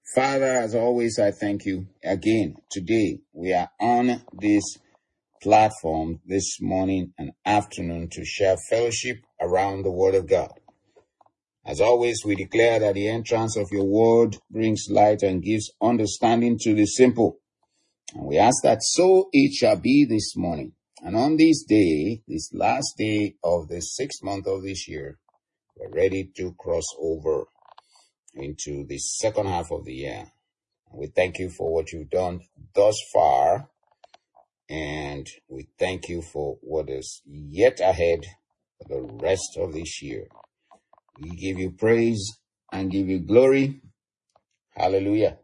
Father, as always, I thank you again. Today, we are on this platform this morning and afternoon to share fellowship around the Word of God. As always, we declare that the entrance of your Word brings light and gives understanding to the simple. And we ask that so it shall be this morning. And on this day, this last day of the 6th month of this year, we're ready to cross over into the second half of the year. We thank you for what you've done thus far, and we thank you for what is yet ahead for the rest of this year. We give you praise and give you glory. Hallelujah.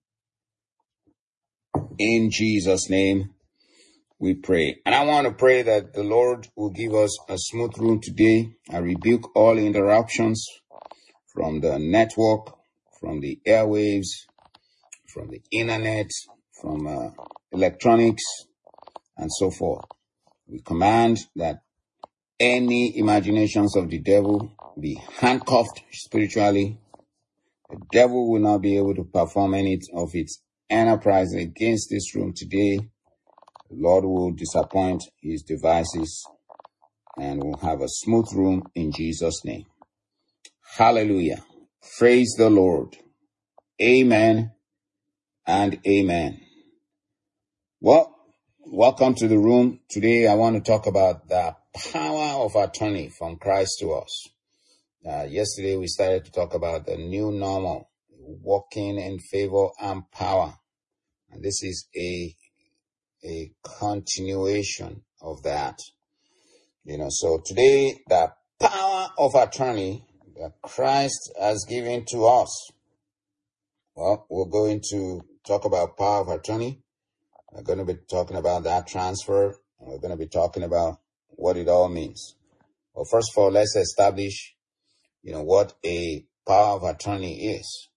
In Jesus' name we pray. And I want to pray that the Lord will give us a smooth room today. I rebuke all interruptions from the network, from the airwaves, from the internet, from electronics, and so forth. We command that any imaginations of the devil be handcuffed spiritually. The devil will not be able to perform any of its enterprise against this room today. The Lord will disappoint his devices and we'll have a smooth room in Jesus' name. Hallelujah. Praise the Lord. Amen and amen. Well, welcome to the room. Today I want to talk about the power of attorney from Christ to us. Yesterday we started to talk about the new normal, walking in favor and power. And this is a continuation of that. So today the power of attorney that Christ has given to us. Well, we're going to talk about power of attorney. We're going to be talking about that transfer, and we're going to be talking about what it all means. Well, first of all, let's establish, what a power of attorney is.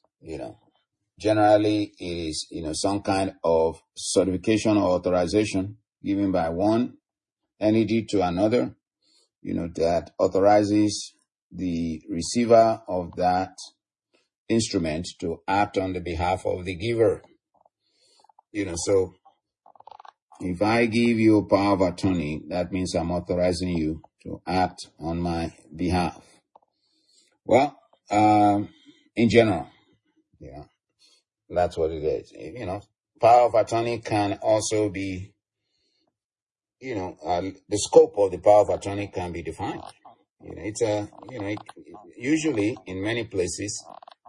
Generally it is, some kind of certification or authorization given by one entity to another, that authorizes the receiver of that instrument to act on the behalf of the giver. So if I give you a power of attorney, that means I'm authorizing you to act on my behalf. Well, in general, that's what it is. Power of attorney can also be, the scope of the power of attorney can be defined. Usually in many places,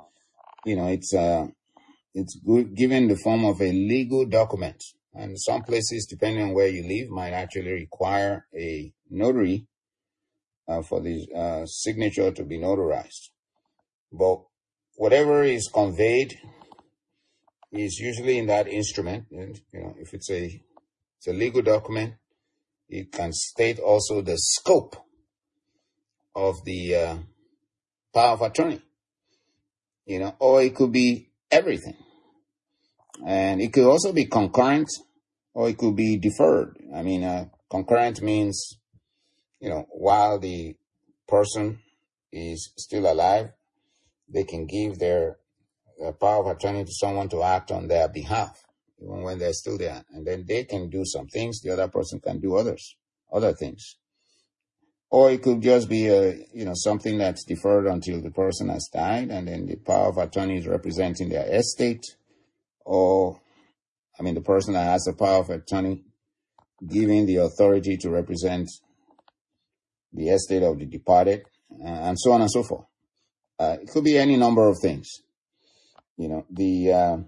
it's given the form of a legal document. And some places, depending on where you live, might actually require a notary for the signature to be notarized. But whatever is conveyed is usually in that instrument. And, if it's a legal document, it can state also the scope of the power of attorney, or it could be everything. And it could also be concurrent, or it could be deferred. Concurrent means, while the person is still alive, they can give their power of attorney to someone to act on their behalf, even when they're still there. And then they can do some things, the other person can do other things. Or it could just be something that's deferred until the person has died, and then the power of attorney is representing their estate, or the person that has the power of attorney giving the authority to represent the estate of the departed, and so on and so forth. It could be any number of things. And the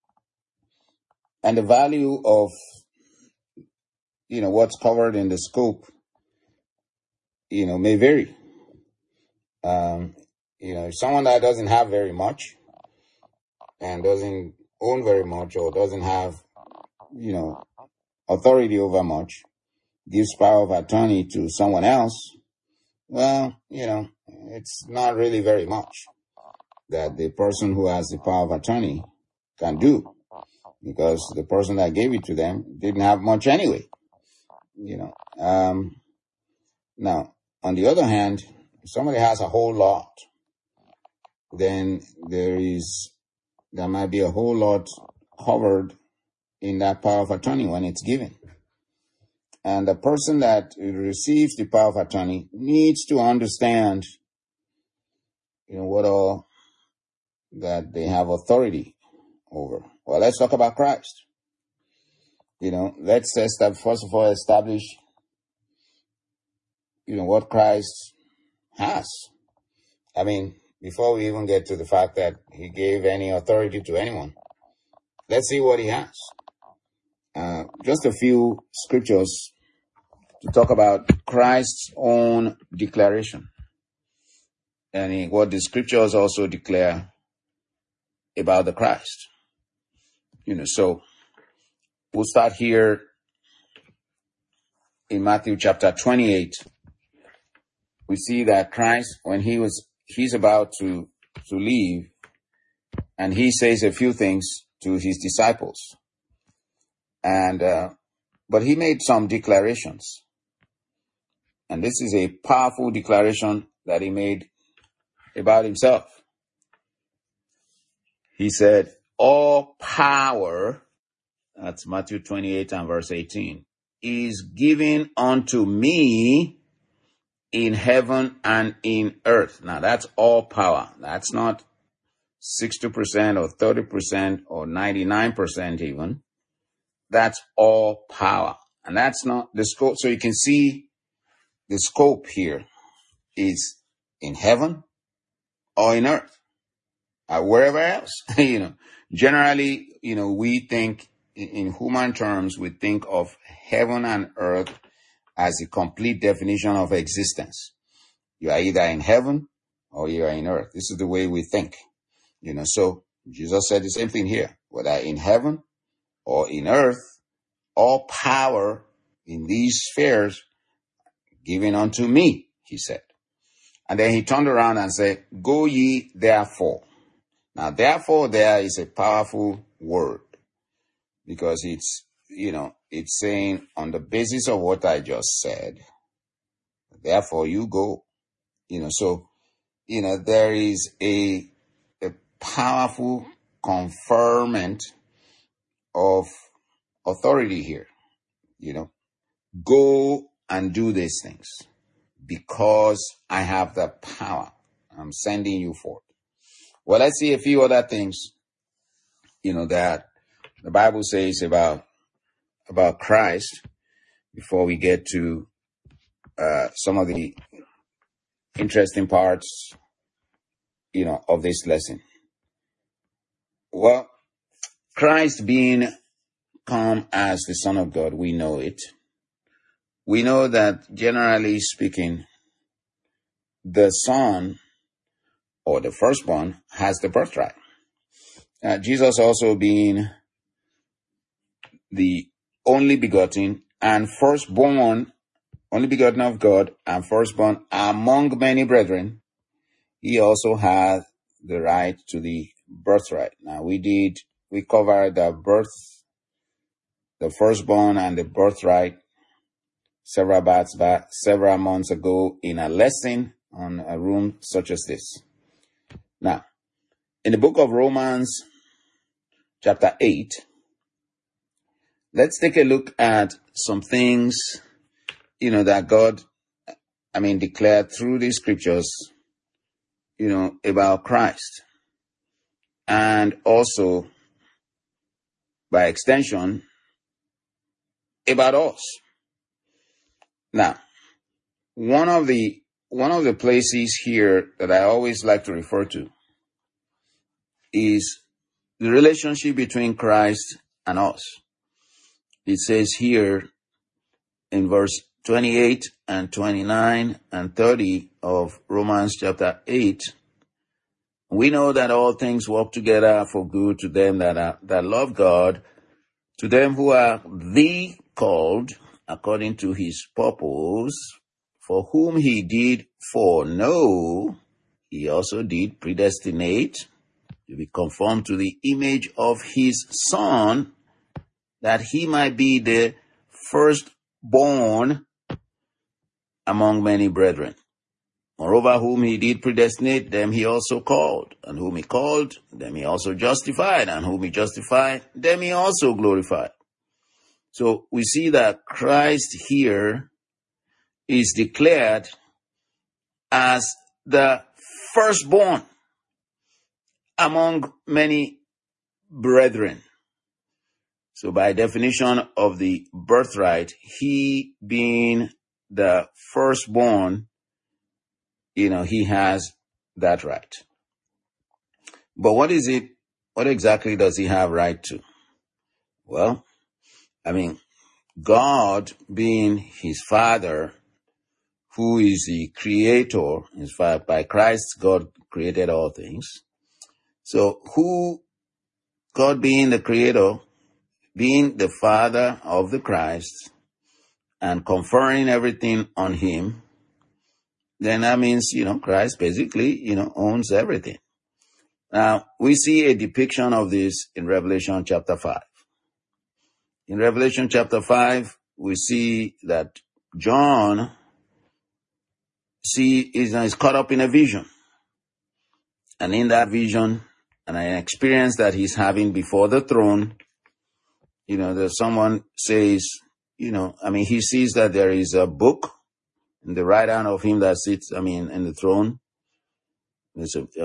value of, what's covered in the scope, may vary. Someone that doesn't have very much and doesn't own very much, or doesn't have, authority over much, gives power of attorney to someone else, well, it's not really very much that the person who has the power of attorney can do, because the person that gave it to them didn't have much anyway. Now, on the other hand, if somebody has a whole lot, then there is there might be a whole lot covered in that power of attorney when it's given. And the person that receives the power of attorney needs to understand, what all that they have authority over. Well, let's talk about Christ. Let's first of all establish, what Christ has. I mean, before we even get to the fact that he gave any authority to anyone, let's see what he has. Just a few scriptures to talk about Christ's own declaration and what the scriptures also declare about the Christ. So we'll start here in Matthew chapter 28. We see that Christ, when he's about to leave, and he says a few things to his disciples. And but he made some declarations. And this is a powerful declaration that he made about himself. He said, all power, that's Matthew 28 and verse 18, is given unto me in heaven and in earth. Now that's all power. That's not 60% or 30% or 99% even. That's all power. And that's not the scope. So you can see the scope here is in heaven or in earth, wherever else. Generally, we think in human terms, we think of heaven and earth as a complete definition of existence. You are either in heaven or you are in earth. This is the way we think. So Jesus said the same thing here, whether in heaven or in earth, all power in these spheres given unto me, he said. And then he turned around and said, go ye therefore. Now, therefore, there is a powerful word because it's saying on the basis of what I just said, therefore you go, so, there is a powerful conferment of authority here, go and do these things because I have the power. I'm sending you forth. Well, let's see a few other things, that the Bible says about Christ before we get to some of the interesting parts, of this lesson. Well, Christ being come as the Son of God, we know it. We know that generally speaking, the Son or the firstborn has the birthright. Jesus also being the only begotten and firstborn, only begotten of God and firstborn among many brethren, he also had the right to the birthright. Now we covered the firstborn and the birthright several months ago in a lesson on a room such as this. Now, in the book of Romans, chapter 8, let's take a look at some things, that God, declared through these scriptures, about Christ. And also, by extension, about us. Now, one of the places here that I always like to refer to is the relationship between Christ and us. It says here in verse 28 and 29 and 30 of Romans chapter 8, we know that all things work together for good to them that love God, to them who are the called according to his purpose, for whom he did foreknow, he also did predestinate to be conformed to the image of his Son, that he might be the firstborn among many brethren. Moreover, whom he did predestinate, them he also called. And whom he called, them he also justified. And whom he justified, them he also glorified. So we see that Christ here is declared as the firstborn among many brethren. So by definition of the birthright, he being the firstborn, he has that right. But what exactly does he have right to? Well, God being his father, who is the creator, in fact, by Christ, God created all things. So God being the creator, being the father of the Christ, and conferring everything on him, then that means, Christ basically, owns everything. Now, we see a depiction of this in Revelation chapter 5. In Revelation chapter 5, we see that John is caught up in a vision. And in that vision, and an experience that he's having before the throne, that someone says, he sees that there is a book in the right hand of him that sits, in the throne. He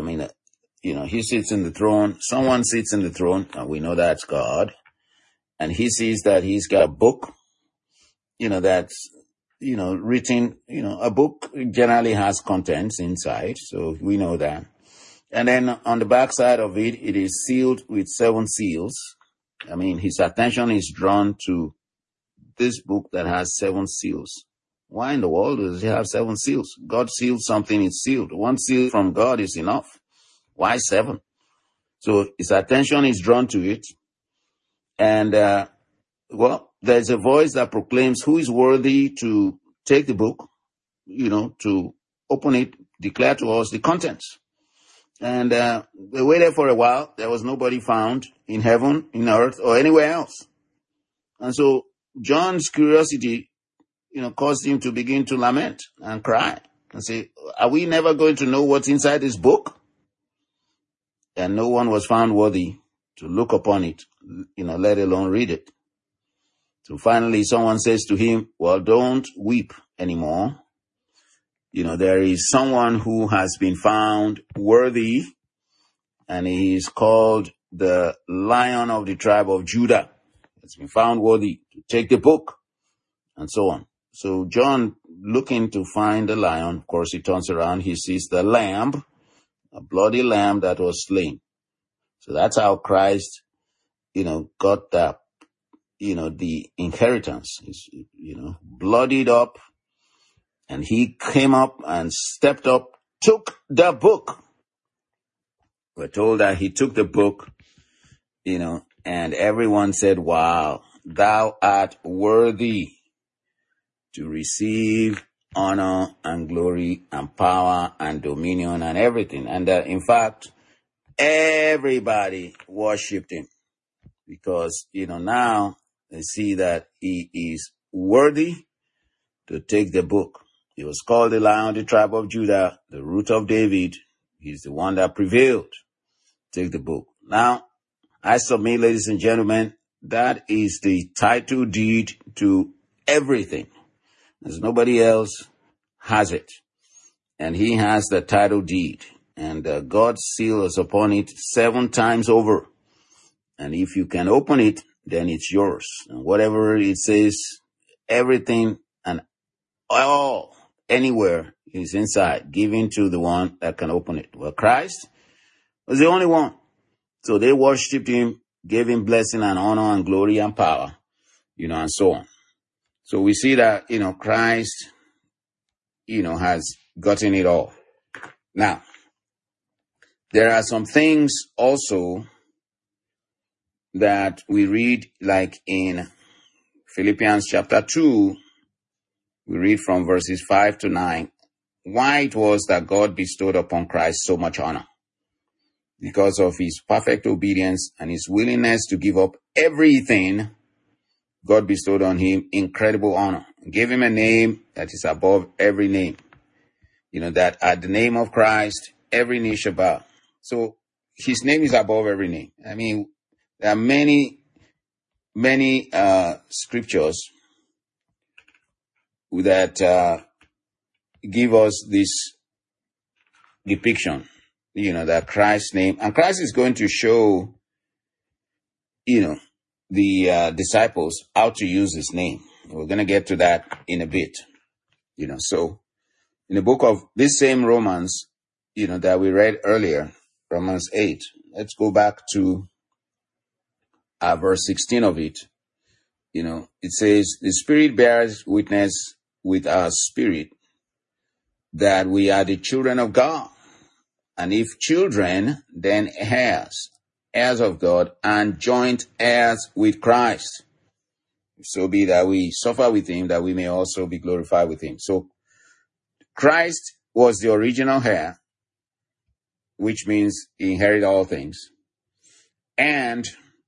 sits in the throne. Someone sits in the throne, and we know that's God. And he sees that he's got a book, that's, written, a book generally has contents inside. So we know that. And then on the back side of it, it is sealed with 7 seals. His attention is drawn to this book that has 7 seals. Why in the world does it have 7 seals? God sealed something, it's sealed. 1 seal from God is enough. Why 7? So his attention is drawn to it. And, there's a voice that proclaims who is worthy to take the book, to open it, declare to us the contents. And they waited for a while. There was nobody found in heaven, in earth, or anywhere else. And so John's curiosity, caused him to begin to lament and cry and say, are we never going to know what's inside this book? And no one was found worthy to look upon it, let alone read it. So finally someone says to him, well, don't weep anymore. There is someone who has been found worthy, and he is called the Lion of the tribe of Judah. Has been found worthy to take the book, and so on. So John, looking to find the lion, of course, he turns around, he sees the lamb, a bloody lamb that was slain. So that's how Christ, got that, the inheritance. He's, bloodied up. And he came up and stepped up, took the book. We're told that he took the book, and everyone said, wow, thou art worthy to receive honor and glory and power and dominion and everything. And in fact, everybody worshipped him because, now they see that he is worthy to take the book. He was called the Lion of the tribe of Judah, the Root of David. He's the one that prevailed. Take the book. Now, I submit, ladies and gentlemen, that is the title deed to everything. There's nobody else has it. And he has the title deed. And God's seal is upon it 7 times over. And if you can open it, then it's yours. And whatever it says, everything and all, anywhere is inside, given to the one that can open it. Well, Christ was the only one. So they worshipped him, gave him blessing and honor and glory and power, and so on. So we see that, Christ, has gotten it all. Now, there are some things also that we read, like in Philippians chapter 2, we read from verses 5 to 9, why it was that God bestowed upon Christ so much honor. Because of his perfect obedience and his willingness to give up everything, God bestowed on him incredible honor. Gave him a name that is above every name. that at the name of Christ, every knee shall bow. So his name is above every name. I mean, there are many scriptures that give us this depiction, that Christ's name, and Christ is going to show, the disciples how to use his name. We're going to get to that in a bit, so in the book of this same Romans, that we read earlier, Romans 8, let's go back to verse 16 of it. It says, the Spirit bears witness with our spirit that we are the children of God. And if children, then heirs of God, and joint heirs with Christ. So be that we suffer with him, that we may also be glorified with him. So Christ was the original heir, which means he inherited all things. And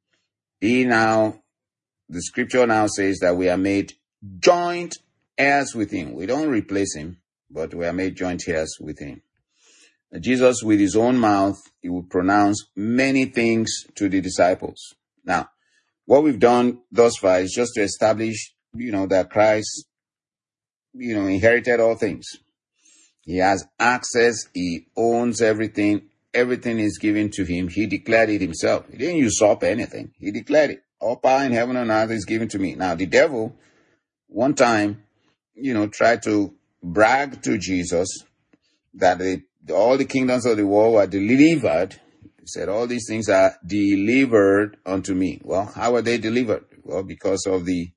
the scripture now says that we are made joint heirs with him. We don't replace him, but we are made joint heirs with him. Jesus, with his own mouth, he would pronounce many things to the disciples. Now, what we've done thus far is just to establish, that Christ, inherited all things. He has access. He owns everything. Everything is given to him. He declared it himself. He didn't usurp anything. He declared it. All power in heaven and earth is given to me. Now, the devil, one time, tried to brag to Jesus that all the kingdoms of the world were delivered. He said, all these things are delivered unto me. Well, how are they delivered? Well, because of the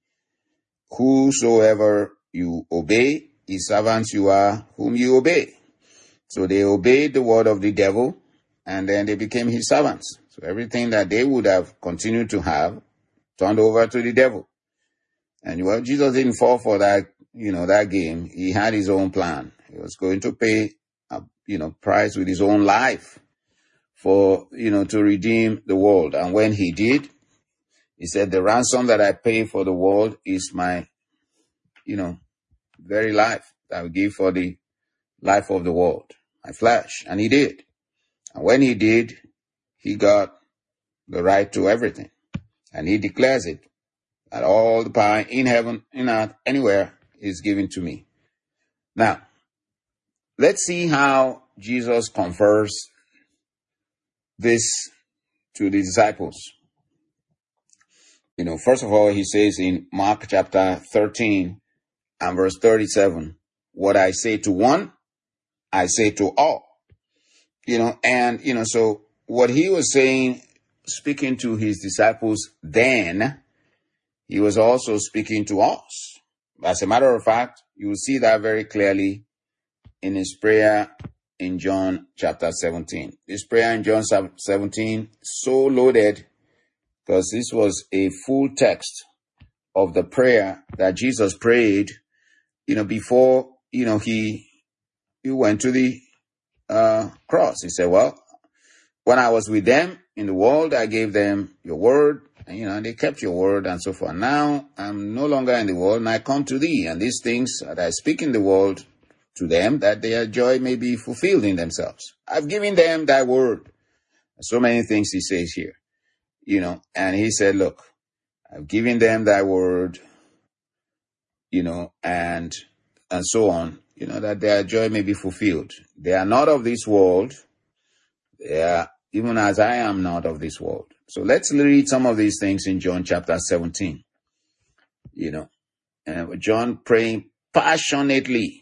whosoever you obey, his servants you are whom you obey. So they obeyed the word of the devil, and then they became his servants. So everything that they would have continued to have turned over to the devil. And well, Jesus didn't fall for that, that game. He had his own plan. He was going to pay price with his own life for, to redeem the world. And when he did, he said, the ransom that I pay for the world is my, very life that I will give for the life of the world, my flesh. And he did. And when he did, he got the right to everything. And he declares it, that all the power in heaven, in earth, anywhere is given to me. Now, let's see how Jesus confers this to the disciples. First of all, he says in Mark chapter 13 and verse 37, what I say to one, I say to all. So what he was saying, speaking to his disciples then, he was also speaking to us. As a matter of fact, you will see that very clearly in his prayer in John chapter 17. This prayer in John 17, so loaded, because this was a full text of the prayer that Jesus prayed, before, he went to the cross. He said, well, when I was with them in the world, I gave them your word, and they kept your word and so forth. Now I'm no longer in the world, and I come to thee, and these things that I speak in the world to them, that their joy may be fulfilled in themselves. I've given them thy word. So many things he says here, and he said, look, I've given them thy word, and so on, that their joy may be fulfilled. They are not of this world. They are, even as I am not of this world. So let's read some of these things in John chapter 17. And John praying passionately,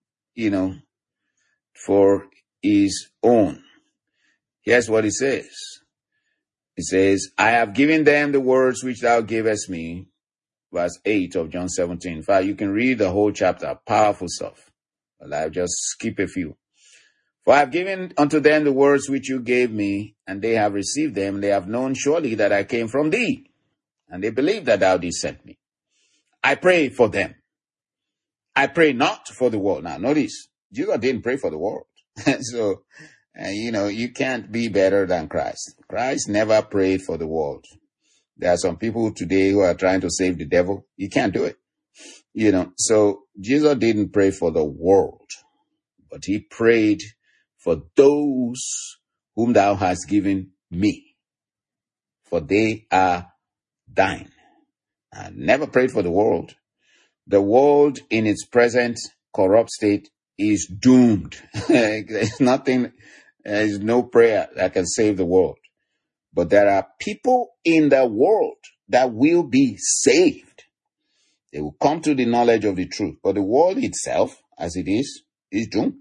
for his own. Here's what he says. He says, I have given them the words which thou gavest me. Verse 8 of John 17. In fact, you can read the whole chapter. Powerful stuff. But I'll just skip a few. For I have given unto them the words which you gave me, and they have received them. They have known surely that I came from thee, and they believe that thou didst send me. I pray for them. I pray not for the world. Now, notice, Jesus didn't pray for the world. So, you can't be better than Christ. Christ never prayed for the world. There are some people today who are trying to save the devil. You can't do it. So Jesus didn't pray for the world, but he prayed for those whom thou hast given me, for they are thine. I never prayed for the world. The world in its present corrupt state is doomed. There's nothing, there's no prayer that can save the world. But there are people in the world that will be saved. They will come to the knowledge of the truth. But the world itself, as it is doomed.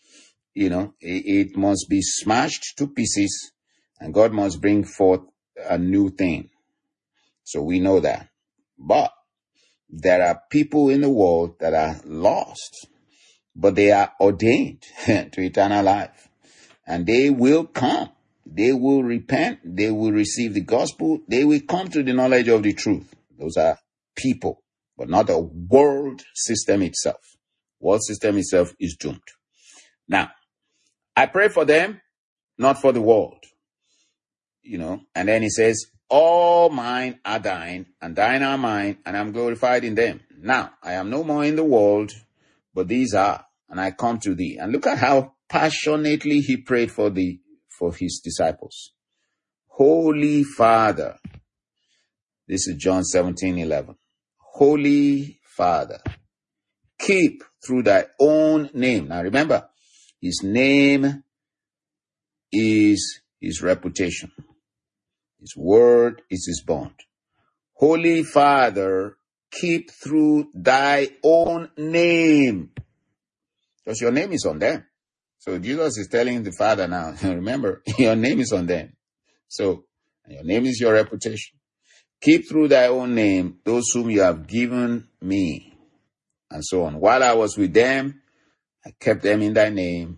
It must be smashed to pieces, and God must bring forth a new thing. So we know that. But there are people in the world that are lost, but they are ordained to eternal life. And they will come. They will repent. They will receive the gospel. They will come to the knowledge of the truth. Those are people, but not the world system itself. World system itself is doomed. Now, I pray for them, not for the world. And then he says, all mine are thine, and thine are mine, and I'm glorified in them. Now, I am no more in the world, but these are, and I come to thee. And look at how passionately he prayed for his disciples. Holy Father. This is John 17:11. Holy Father, keep through thy own name. Now remember, his name is his reputation. His word is his bond. Holy Father, keep through thy own name. Because your name is on them. So Jesus is telling the Father now, remember, your name is on them. So your name is your reputation. Keep through thy own name those whom you have given me. And so on. While I was with them, I kept them in thy name,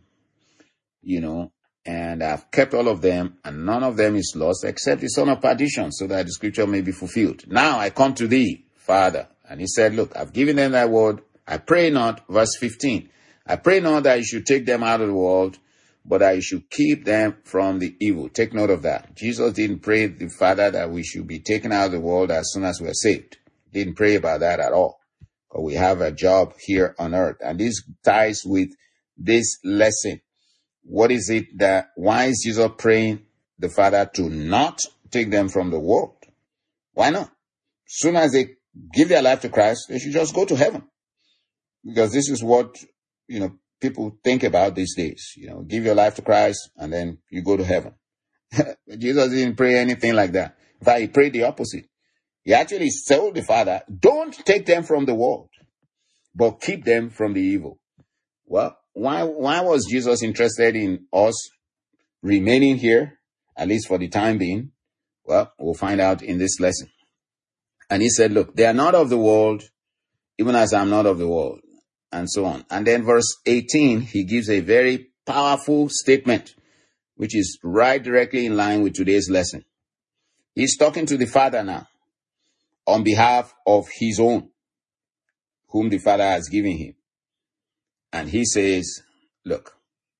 and I've kept all of them, and none of them is lost except the son of perdition, so that the scripture may be fulfilled. Now I come to thee, Father. And he said, look, I've given them thy word. I pray not, verse 15. I pray not that you should take them out of the world, but that you should keep them from the evil. Take note of that. Jesus didn't pray the Father that we should be taken out of the world as soon as we're saved. Didn't pray about that at all. But we have a job here on earth. And this ties with this lesson. What is it why is Jesus praying the Father to not take them from the world? Why not? As soon as they give their life to Christ, they should just go to heaven. Because this is what, people think about these days. Give your life to Christ and then you go to heaven. Jesus didn't pray anything like that. In fact, he prayed the opposite. He actually told the Father, don't take them from the world, but keep them from the evil. Well, why was Jesus interested in us remaining here, at least for the time being? Well, we'll find out in this lesson. And he said, look, they are not of the world, even as I'm not of the world, and so on. And then verse 18, he gives a very powerful statement, which is right directly in line with today's lesson. He's talking to the Father now on behalf of his own, whom the Father has given him. And he says, look,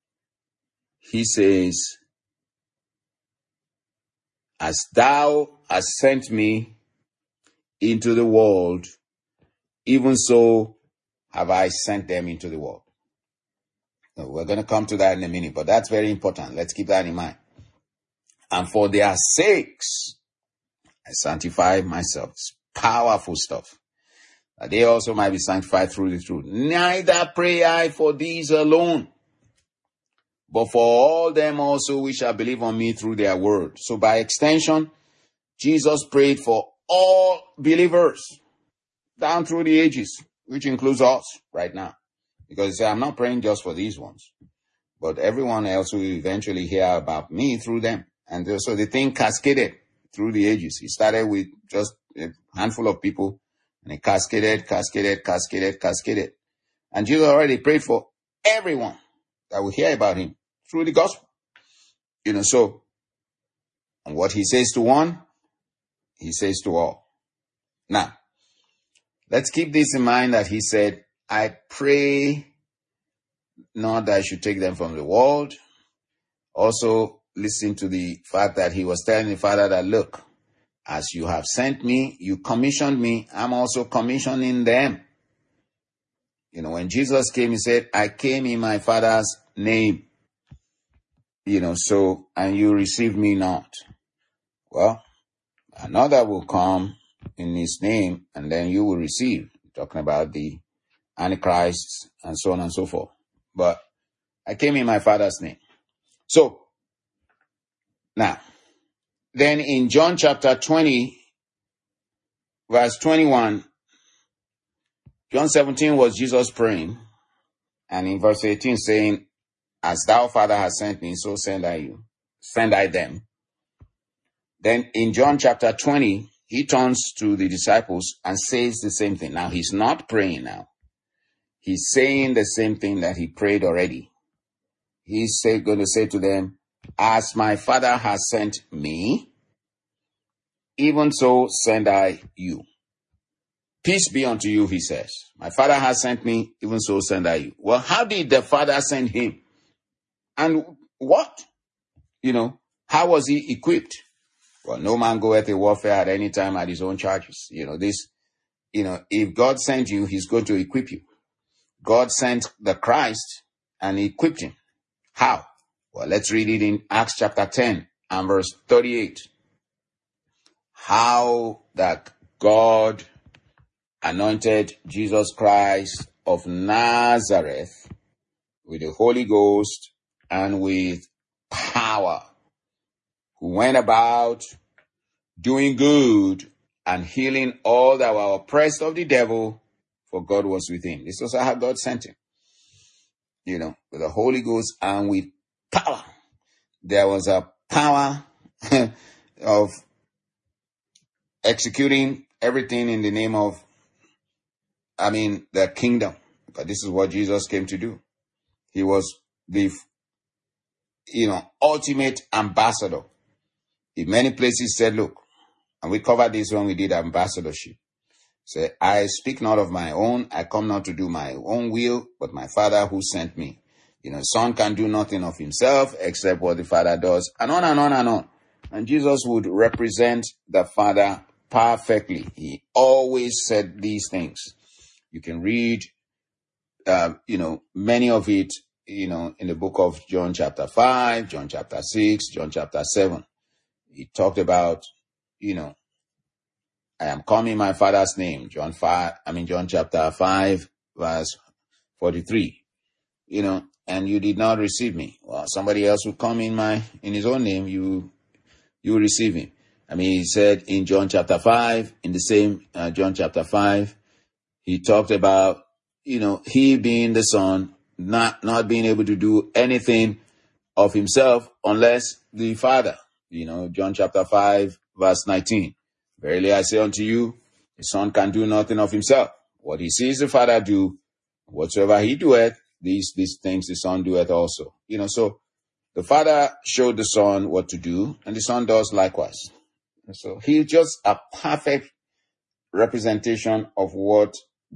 as thou hast sent me into the world, even so have I sent them into the world. Now, we're going to come to that in a minute, but that's very important. Let's keep that in mind. And for their sakes, I sanctify myself. It's powerful stuff. That they also might be sanctified through the truth. Neither pray I for these alone, but for all them also which shall believe on me through their word. So by extension, Jesus prayed for all believers down through the ages, which includes us right now. Because I'm not praying just for these ones, but everyone else will eventually hear about me through them. And so the thing cascaded through the ages. It started with just a handful of people, and it cascaded. And Jesus already prayed for everyone that will hear about him through the gospel. And what he says to one, he says to all. Now, let's keep this in mind that he said, I pray not that I should take them from the world. Also, listen to the fact that he was telling the Father that, look, as you have sent me, you commissioned me, I'm also commissioning them. When Jesus came, he said, I came in my Father's name, and you received me not. Well, another will come in his name, and then you will receive. Talking about the Antichrist and so on and so forth. But I came in my Father's name. So, now, then in John chapter 20, verse 21, John 17 was Jesus praying. And in verse 18 saying, as thou, Father, hast sent me, so send I them. Then in John chapter 20, he turns to the disciples and says the same thing. Now, he's not praying now. He's saying the same thing that he prayed already. He's going to say to them, as my Father has sent me, even so send I you. Peace be unto you, he says. My Father has sent me, even so send I you. Well, how did the Father send him? And what? How was he equipped? Well, no man goeth a warfare at any time at his own charges. If God sent you, he's going to equip you. God sent the Christ and equipped him. How? Well, let's read it in Acts chapter 10 and verse 38. How that God anointed Jesus Christ of Nazareth with the Holy Ghost and with power, who went about doing good and healing all that were oppressed of the devil, for God was with him. This was how God sent him. With the Holy Ghost and with power. There was a power of executing everything in the name of, the kingdom. But this is what Jesus came to do. He was the, ultimate ambassador. In many places said, look, and we covered this when we did ambassadorship. Say, I speak not of my own. I come not to do my own will, but my Father who sent me. Son can do nothing of himself except what the Father does, and on and on and on. And Jesus would represent the Father perfectly. He always said these things. You can read, many of it, in the book of John chapter 5, John chapter 6, John chapter 7. He talked about, I am come in my Father's name, John chapter 5, verse 43, and you did not receive me. Well, somebody else will come in his own name, you receive him. He said in John chapter 5, in the same John chapter 5, he talked about, he being the Son, not being able to do anything of himself unless the Father, John chapter 5, verse 19. Verily I say unto you, the Son can do nothing of himself. What he sees the Father do, whatsoever he doeth, these things the Son doeth also. So the Father showed the Son what to do, and the Son does likewise. And so he's just a perfect representation of what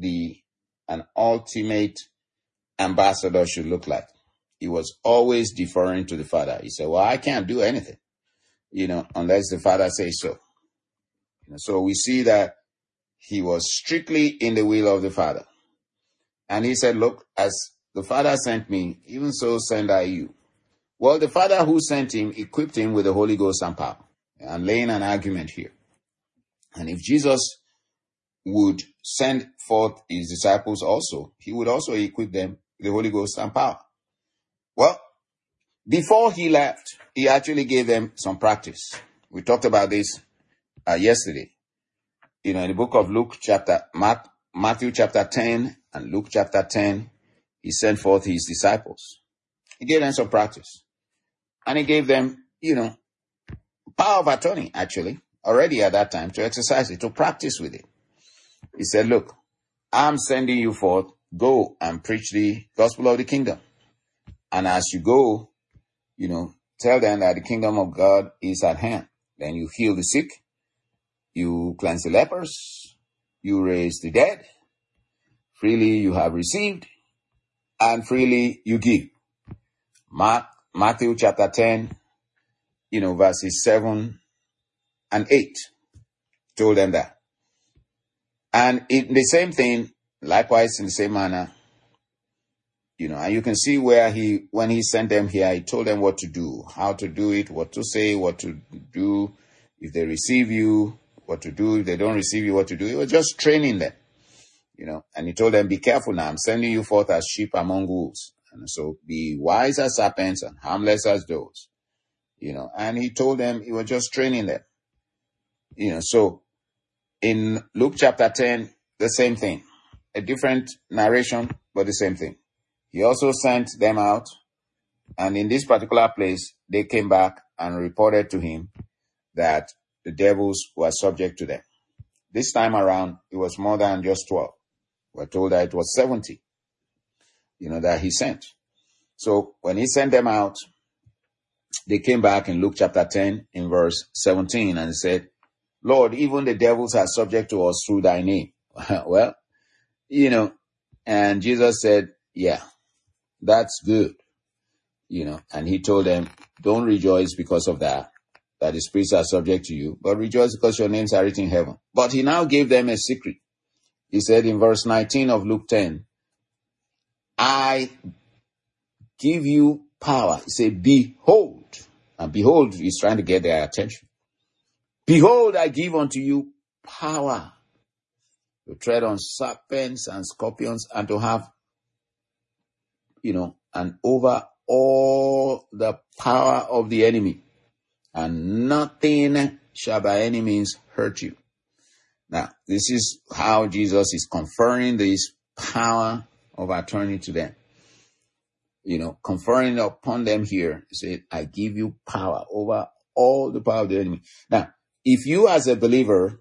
an ultimate ambassador should look like. He was always deferring to the Father. He said, well, I can't do anything, unless the Father says so. So we see that he was strictly in the will of the Father. And he said, look, as the Father sent me, even so send I you. Well, the Father who sent him equipped him with the Holy Ghost and power. I'm laying an argument here. And if Jesus would send forth his disciples also, he would also equip them with the Holy Ghost and power. Well, before he left, he actually gave them some practice. We talked about this yesterday. In the book of Matthew chapter 10 and Luke chapter 10, he sent forth his disciples. He gave them some practice. And he gave them, power of attorney, actually, already at that time, to exercise it, to practice with it. He said, look, I'm sending you forth, go and preach the gospel of the kingdom. And as you go, tell them that the kingdom of God is at hand. Then you heal the sick, you cleanse the lepers, you raise the dead. Freely you have received, and freely you give. Matthew chapter 10, verses 7 and 8 told them that. And in the same thing, likewise in the same manner, And you can see where when he sent them here, he told them what to do, how to do it, what to say, what to do if they receive you, what to do if they don't receive you, what to do. He was just training them, and he told them, be careful now. I'm sending you forth as sheep among wolves. And so be wise as serpents and harmless as doves, and he told them, he was just training them, so in Luke chapter 10, the same thing, a different narration, but the same thing. He also sent them out, and in this particular place, they came back and reported to him that the devils were subject to them. This time around, it was more than just 12. We're told that it was 70, that he sent. So when he sent them out, they came back in Luke chapter 10 in verse 17 and said, Lord, even the devils are subject to us through thy name. Well, and Jesus said, yeah, that's good. And he told them, don't rejoice because of that the spirits are subject to you, but rejoice because your names are written in heaven. But he now gave them a secret. He said in verse 19 of Luke 10, I give you power. He said, behold. And behold, he's trying to get their attention. Behold, I give unto you power to tread on serpents and scorpions and to have, and over all the power of the enemy, and nothing shall by any means hurt you. Now, this is how Jesus is conferring this power of attorney to them. Conferring upon them here. He said, I give you power over all the power of the enemy. Now, if you as a believer,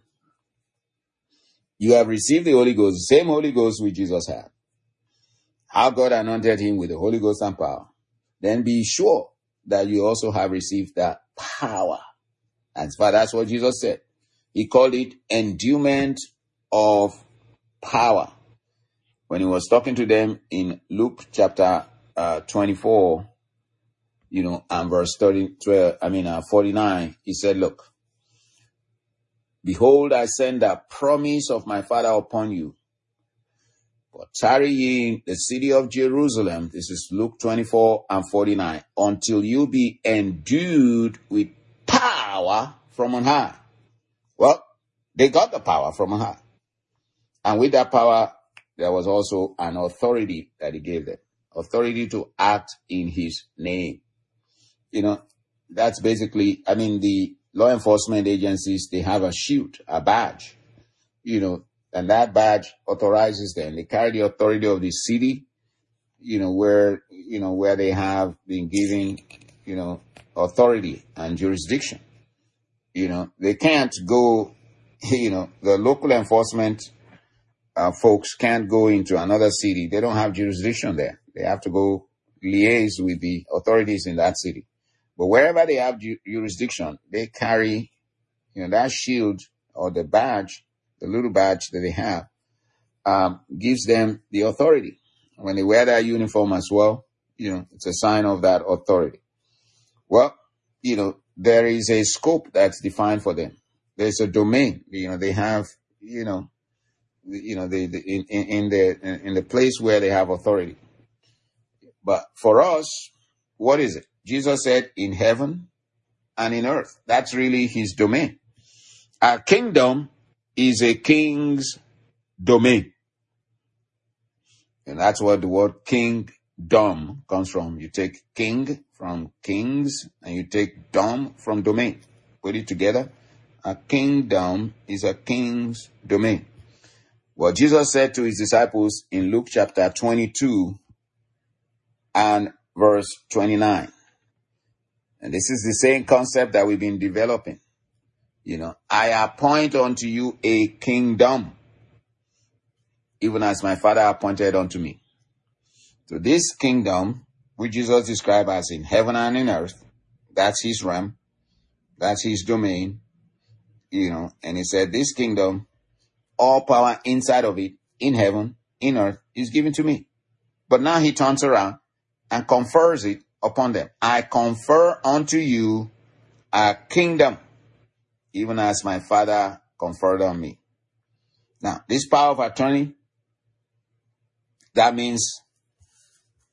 you have received the Holy Ghost, the same Holy Ghost which Jesus had, how God anointed him with the Holy Ghost and power, then be sure that you also have received that power. And that's what Jesus said. He called it endowment of power. When he was talking to them in Luke chapter 24, and verse 49, he said, look, behold, I send the promise of my Father upon you. But tarry ye in the city of Jerusalem, this is Luke 24 and 49, until you be endued with power from on high. Well, they got the power from on high. And with that power, there was also an authority that he gave them. Authority to act in his name. That's basically, the law enforcement agencies, they have a shield, a badge, and that badge authorizes them. They carry the authority of the city, where they have been given, authority and jurisdiction. They can't go, the local enforcement folks can't go into another city. They don't have jurisdiction there. They have to go liaise with the authorities in that city. But wherever they have jurisdiction, they carry, that shield or the badge, the little badge that they have, gives them the authority. When they wear that uniform as well, it's a sign of that authority. Well, there is a scope that's defined for them. There's a domain, they have, in the place where they have authority. But for us, what is it? Jesus said in heaven and in earth. That's really his domain. Our kingdom is a king's domain. And that's what the word kingdom comes from. You take king from kings and you take dom from domain. Put it together. A kingdom is a king's domain. What Jesus said to his disciples in Luke chapter 22 and verse 29. And this is the same concept that we've been developing. I appoint unto you a kingdom, even as my Father appointed unto me. So this kingdom, which Jesus described as in heaven and in earth, that's his realm, that's his domain, and he said this kingdom, all power inside of it, in heaven, in earth, is given to me. But now he turns around and confers it upon them. I confer unto you a kingdom, even as my Father conferred on me. Now, this power of attorney, that means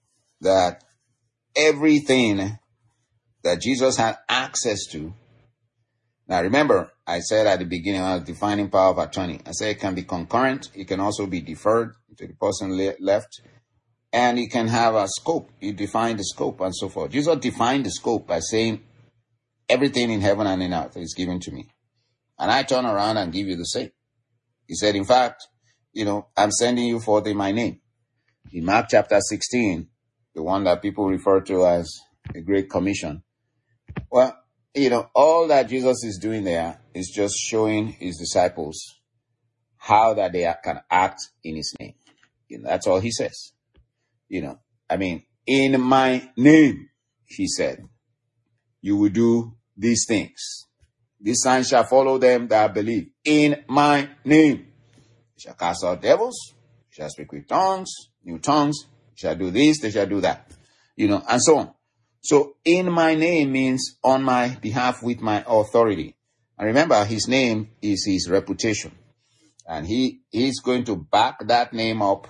that everything that Jesus had access to. Now remember, I said at the beginning, I was defining power of attorney. I said it can be concurrent. It can also be deferred to the person left. And it can have a scope. You define the scope and so forth. Jesus defined the scope by saying, everything in heaven and in earth is given to me. And I turn around and give you the same. He said, in fact, I'm sending you forth in my name. In Mark chapter 16, the one that people refer to as the Great Commission. Well, all that Jesus is doing there is just showing his disciples how that they can act in his name. That's all he says. In my name, he said, you will do these things. These signs shall follow them that believe. In my name, they shall cast out devils, they shall speak with tongues, new tongues, they shall do this, they shall do that, and so on. So in my name means on my behalf with my authority. And remember, his name is his reputation. And he's going to back that name up,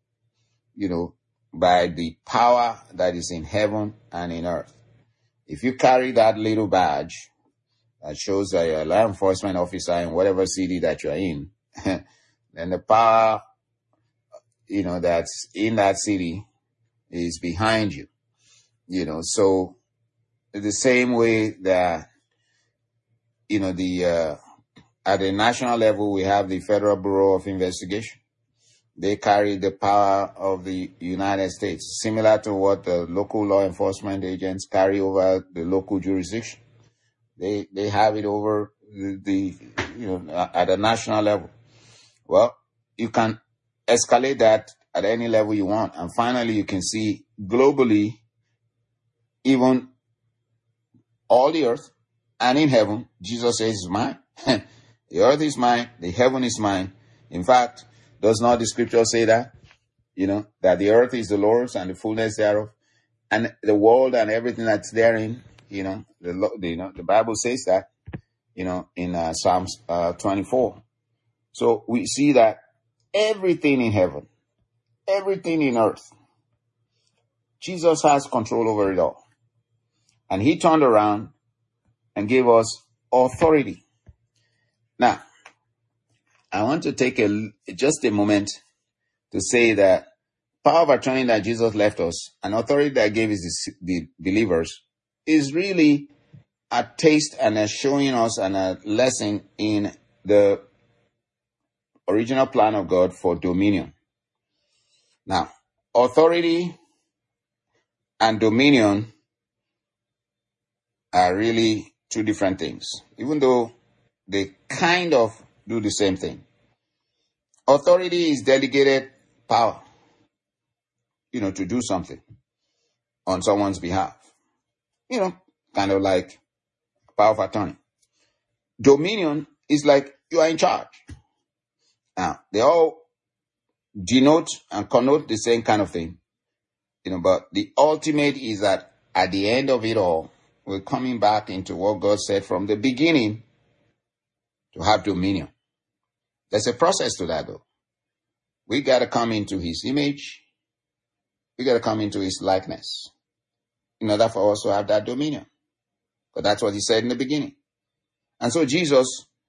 by the power that is in heaven and in earth. If you carry that little badge that shows that you're a law enforcement officer in whatever city that you're in, then the power, that's in that city is behind you. So the same way that, at the national level, we have the Federal Bureau of Investigation. They carry the power of the United States, similar to what the local law enforcement agents carry over the local jurisdiction. They have it over at a national level. Well, you can escalate that at any level you want. And finally, you can see globally, even all the earth and in heaven, Jesus says is mine. The earth is mine. The heaven is mine. In fact, does not the scripture say that? That the earth is the Lord's and the fullness thereof, and the world and everything that's therein. The Bible says that. In Psalms 24. So we see that everything in heaven, everything in earth, Jesus has control over it all. And he turned around and gave us authority. Now, I want to take just a moment to say that power of attorney that Jesus left us, and authority that gave the believers, is really a taste and a showing us and a lesson in the original plan of God for dominion. Now, authority and dominion are really two different things, even though they kind of do the same thing. Authority is delegated power, to do something on someone's behalf. Kind of like power of attorney. Dominion is like you are in charge. Now, they all denote and connote the same kind of thing. But the ultimate is that at the end of it all, we're coming back into what God said from the beginning, to have dominion. There's a process to that, though. We got to come into his image. We got to come into his likeness in order for us to have that dominion. But that's what he said in the beginning. And so Jesus,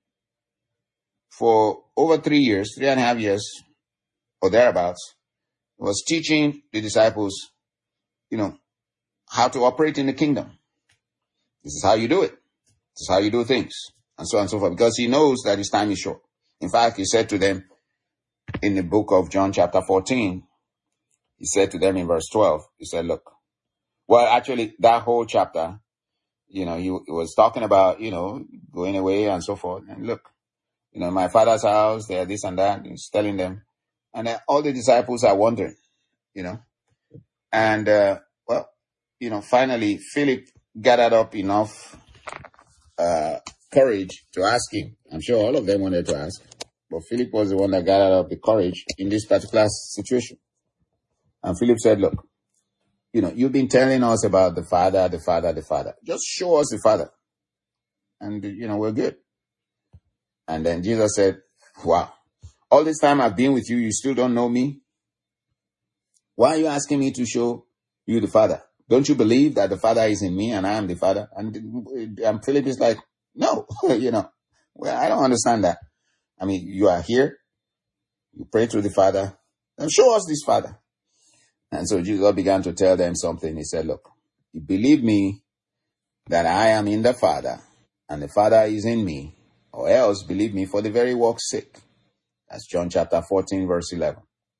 for over 3.5 years, or thereabouts, was teaching the disciples, how to operate in the kingdom. This is how you do it. This is how you do things. And so on and so forth. Because he knows that his time is short. In fact, he said to them in the book of John chapter 14, he said to them in verse 12, he said, look, well, actually that whole chapter, he was talking about, going away and so forth. And look, my father's house, there, this and that. He's telling them. And then all the disciples are wondering, and, finally Philip gathered up enough, courage to ask him. I'm sure all of them wanted to ask, but Philip was the one that gathered up the courage in this particular situation. And Philip said, look, you've been telling us about the Father, the Father, the Father. Just show us the Father. And, we're good. And then Jesus said, wow, all this time I've been with you, you still don't know me? Why are you asking me to show you the Father. Don't you believe that the Father is in me and I am the Father? And Philip is like, no, well, I don't understand that. I mean, you are here, you pray to the Father, and show us this Father. And so Jesus began to tell them something. He said, look, you believe me that I am in the Father and the Father is in me, or else believe me for the very work's sake. That's John chapter 14, verse 11.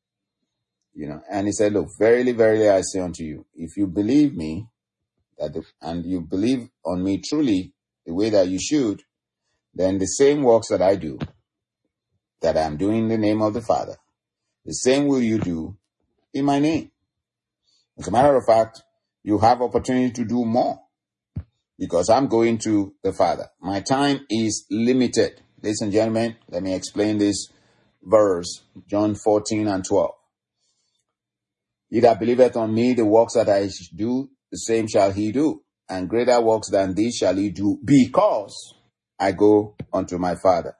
And he said, look, verily, verily, I say unto you, if you believe me, and you believe on me truly the way that you should, then the same works that I do, that I am doing in the name of the Father, the same will you do in my name. As a matter of fact, you have opportunity to do more because I'm going to the Father. My time is limited. Ladies and gentlemen, let me explain this verse, John 14 and 12. He that believeth on me, the works that I do, the same shall he do. And greater works than these shall he do, because I go unto my Father.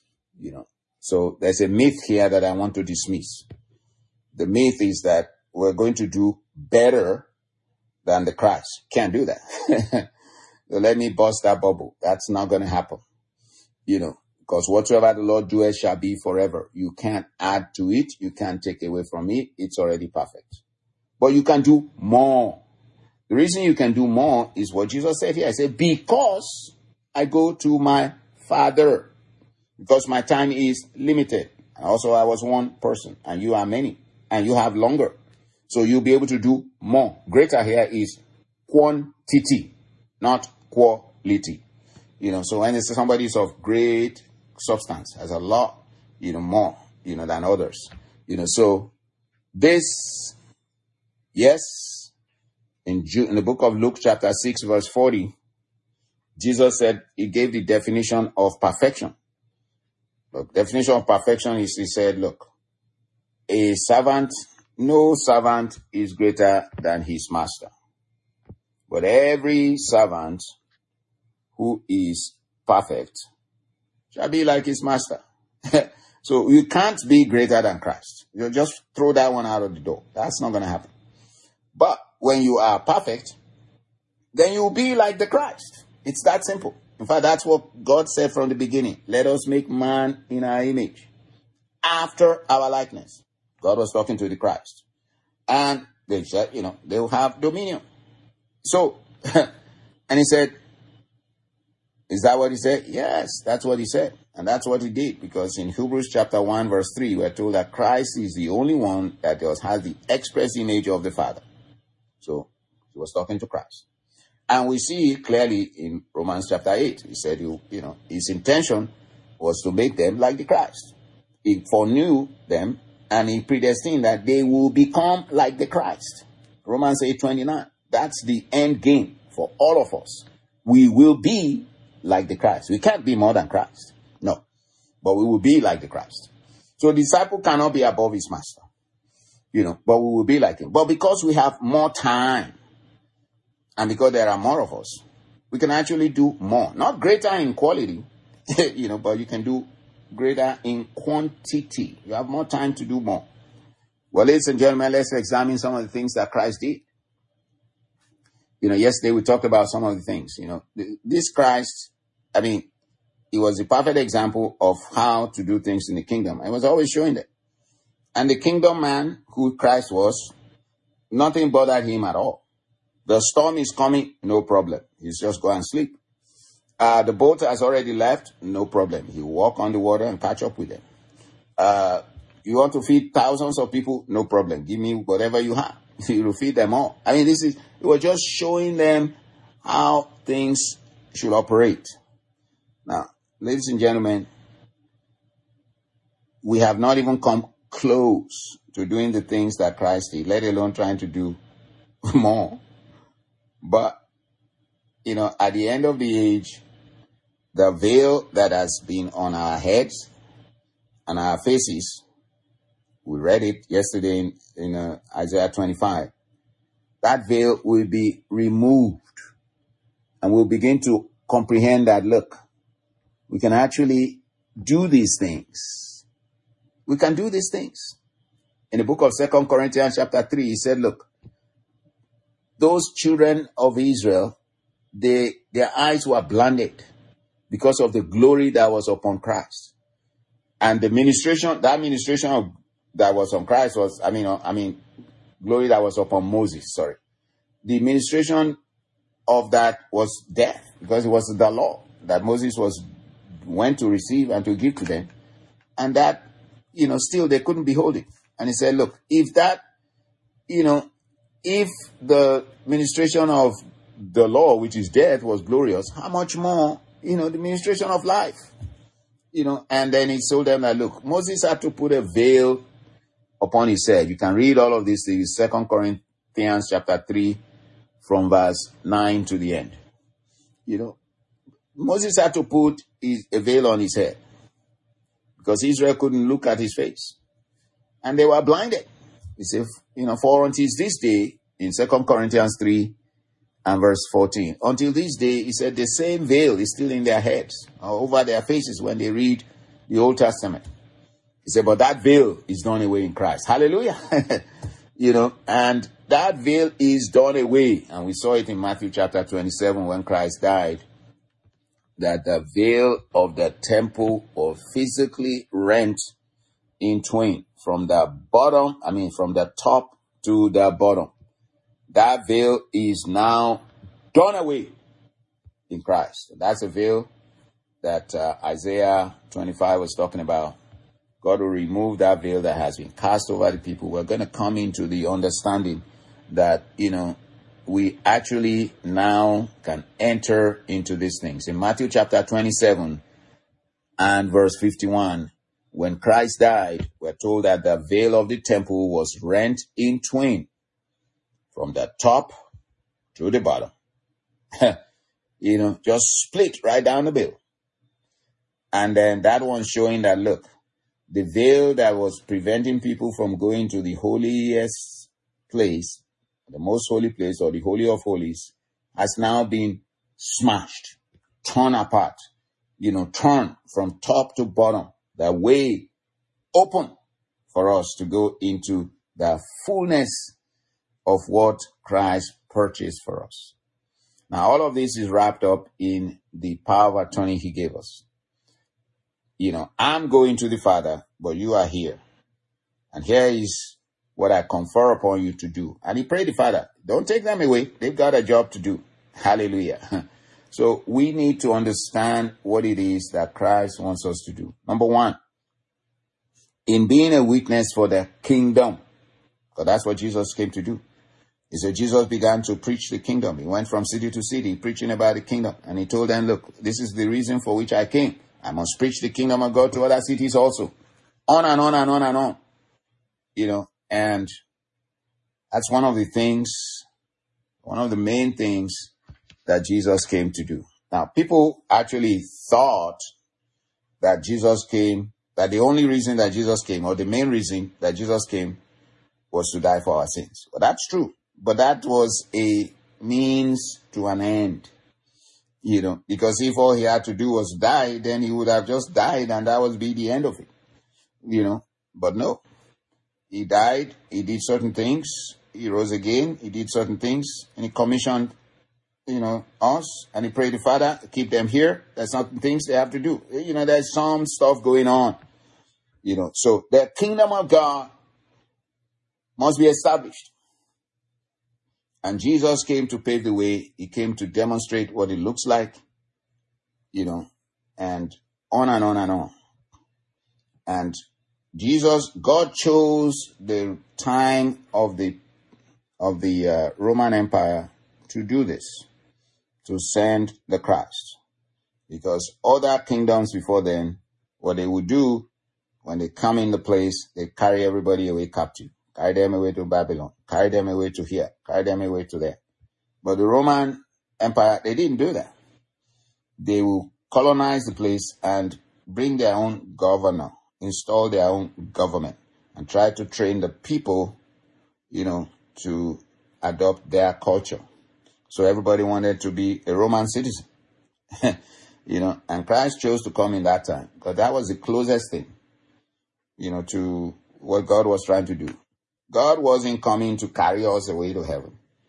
So there's a myth here that I want to dismiss. The myth is that we're going to do better than the Christ. Can't do that. So let me bust that bubble. That's not going to happen. Because whatsoever the Lord doeth shall be forever. You can't add to it. You can't take away from it. It's already perfect. But you can do more. The reason you can do more is what Jesus said here. I said, because I go to my Father. Because my time is limited. Also, I was one person and you are many. And you have longer. So you'll be able to do more. Greater here is quantity, not quality. So when it's somebody is of great substance, has a lot, more, than others. So this, yes, in the book of Luke chapter 6 verse 40, Jesus said, he gave the definition of perfection. Look, definition of perfection is, he said, look, no servant is greater than his master. But every servant who is perfect shall be like his master. So you can't be greater than Christ. You just throw that one out of the door. That's not going to happen. But when you are perfect, then you'll be like the Christ. It's that simple. In fact, that's what God said from the beginning. Let us make man in our image, after our likeness. God was talking to the Christ. And they said, they will have dominion. So, and he said, is that what he said? Yes, that's what he said. And that's what he did. Because in Hebrews chapter 1 verse 3, we're told that Christ is the only one that has the express image of the Father. So he was talking to Christ. And we see clearly in Romans chapter 8, he said, his intention was to make them like the Christ. He foreknew them and he predestined that they will become like the Christ. Romans 8:29. That's the end game for all of us. We will be like the Christ. We can't be more than Christ. No. But we will be like the Christ. So the disciple cannot be above his master. But we will be like him. But because we have more time, and because there are more of us, we can actually do more. Not greater in quality, but you can do greater in quantity. You have more time to do more. Well, ladies and gentlemen, let's examine some of the things that Christ did. Yesterday we talked about some of the things. This Christ, he was a perfect example of how to do things in the kingdom. I was always showing that. And the kingdom man, who Christ was, nothing bothered him at all. The storm is coming, no problem. He's just go and sleep. The boat has already left, no problem. He will walk on the water and catch up with them. You want to feed thousands of people, no problem. Give me whatever you have. He will feed them all. It was just showing them how things should operate. Now, ladies and gentlemen, we have not even come close to doing the things that Christ did, let alone trying to do more. But, at the end of the age, the veil that has been on our heads and our faces, we read it yesterday in Isaiah 25, that veil will be removed. And we'll begin to comprehend that, look, we can actually do these things. We can do these things. In the book of 2 Corinthians chapter 3, he said, look, those children of Israel, their eyes were blinded because of the glory that was upon Christ. And that ministration that was on Christ was, glory that was upon Moses, sorry. The ministration of that was death, because it was the law that Moses went to receive and to give to them. And that, still they couldn't behold it. And he said, look, if that, if the ministration of the law, which is death, was glorious, how much more, the ministration of life? And then he told them that, look, Moses had to put a veil upon his head. You can read all of this in 2 Corinthians chapter 3 from verse 9 to the end. Moses had to put a veil on his head because Israel couldn't look at his face. And they were blinded. He said, for until this day, in 2 Corinthians 3 and verse 14, until this day, he said, the same veil is still in their heads, or over their faces when they read the Old Testament. He said, but that veil is done away in Christ. Hallelujah. And that veil is done away. And we saw it in Matthew chapter 27 when Christ died, that the veil of the temple was physically rent in twain from the top to the bottom. That veil is now done away in Christ. That's a veil that Isaiah 25 was talking about. God will remove that veil that has been cast over the people. We're going to come into the understanding that, we actually now can enter into these things. In Matthew chapter 27 and verse 51, when Christ died, we're told that the veil of the temple was rent in twain from the top to the bottom. Just split right down the middle. And then that one showing that, look, the veil that was preventing people from going to the holiest place, the most holy place, or the Holy of Holies, has now been smashed, torn apart, torn from top to bottom, the way open for us to go into the fullness of what Christ purchased for us. Now, all of this is wrapped up in the power of attorney he gave us. I'm going to the Father, but you are here. And here is what I confer upon you to do. And he prayed the Father, don't take them away. They've got a job to do. Hallelujah. So we need to understand what it is that Christ wants us to do. Number one, in being a witness for the kingdom, because that's what Jesus came to do. He said Jesus began to preach the kingdom. He went from city to city preaching about the kingdom. And he told them, look, this is the reason for which I came. I must preach the kingdom of God to other cities also. On and on and on and on. And that's one of the main things that Jesus came to do. Now, people actually thought that the only reason that Jesus came, or the main reason that Jesus came, was to die for our sins. Well, that's true. But that was a means to an end. Because if all he had to do was die, then he would have just died and that would be the end of it. But no. He died, he did certain things, he rose again, he did certain things, and he commissioned, us, and he prayed the Father, keep them here. There's certain things they have to do. There's some stuff going on. So the kingdom of God must be established. And Jesus came to pave the way. He came to demonstrate what it looks like, and on and on and on. And God chose the time of the Roman Empire to do this, to send the Christ. Because other kingdoms before then, what they would do when they come in the place, they carry everybody away captive, carry them away to Babylon, carry them away to here, carry them away to there. But the Roman Empire, they didn't do that. They will colonize the place and bring their own governor, install their own government, and try to train the people, to adopt their culture. So everybody wanted to be a Roman citizen, and Christ chose to come in that time, because that was the closest thing, to what God was trying to do. God wasn't coming to carry us away to heaven.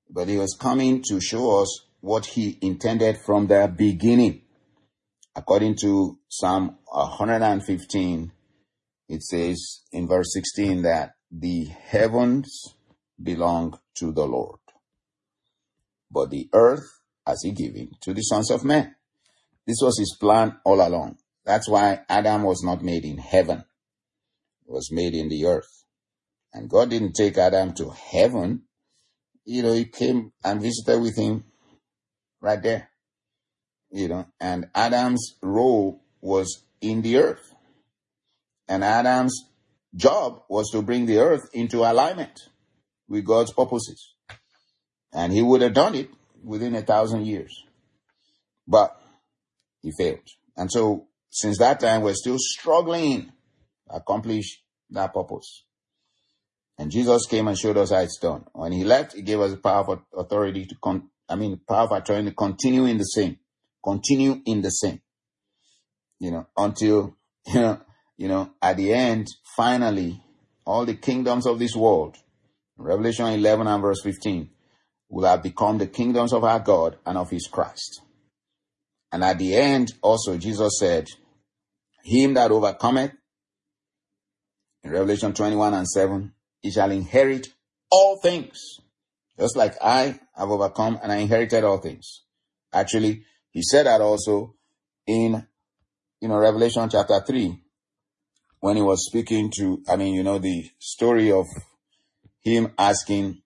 but he was coming to show us what he intended from the beginning. According to Psalm 115, it says in verse 16 that the heavens belong to the Lord, but the earth has he given to the sons of men. This was his plan all along. That's why Adam was not made in heaven. It was made in the earth. And God didn't take Adam to heaven. He came and visited with him right there. And Adam's role was in the earth. And Adam's job was to bring the earth into alignment with God's purposes. And he would have done it within 1,000 years. But he failed. And so since that time, we're still struggling to accomplish that purpose. And Jesus came and showed us how it's done. When he left, he gave us the power of authority to power of attorney to continue in the same. Continue in the same. Until, at the end, finally, all the kingdoms of this world, Revelation 11 and verse 15, will have become the kingdoms of our God and of his Christ. And at the end, also, Jesus said, him that overcometh, in Revelation 21 and 7, he shall inherit all things. Just like I have overcome and I inherited all things. Actually, he said that also in, Revelation chapter 3, when he was speaking to, the story of him asking,